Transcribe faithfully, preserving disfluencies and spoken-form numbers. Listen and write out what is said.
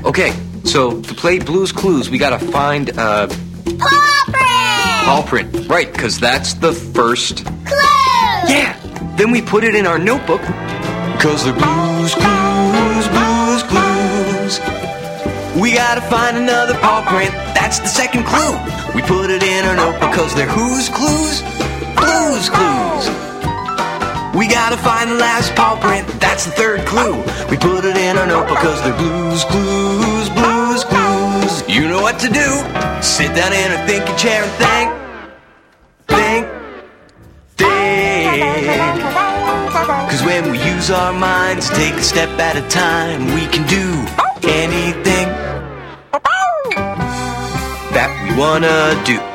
Okay, so to play Blue's Clues, we gotta find, uh... paw print! Paw print, right, because that's the first... clue! Yeah! Then we put it in our notebook, because they're Blue's Clues, Blue's Clues. We gotta find another paw print, that's the second clue. We put it in our notebook, because they're whose clues? Blue's Clues. We gotta find the last paw print, that's the third clue. We put it in our notebook, because they're Blue's Clues, Blue's Clues. You know what to do. Sit down in a thinking chair and think, think, think. Cause when we use our minds, take a step at a time, we can do anything that we wanna do.